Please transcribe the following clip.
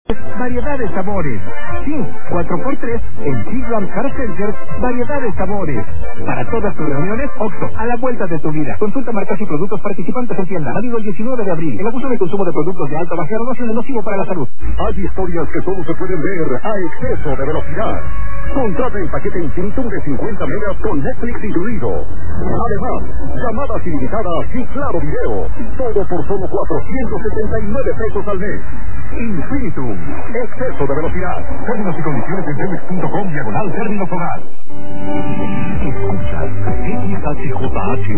variedad de sabores. Sí, 4x3 en Chevron Car Center, variedad de sabores. Para todas tus reuniones, Oxxo, a la vuelta de tu vida. Consulta marcas y productos participantes en tienda. Válido el 19 de abril. El abuso de consumo de productos de alta bajero es nocivo para la salud. Hay historias que solo se pueden ver a exceso de velocidad. Contrata el paquete Infinitum de 50 megas con Netflix incluido. Además, llamadas ilimitadas y claro video. Todo por solo 479 pesos al mes. Infinitum. Exceso de velocidad. Términos y condiciones en telmex.com/términos hogar. Escuchas XHJH.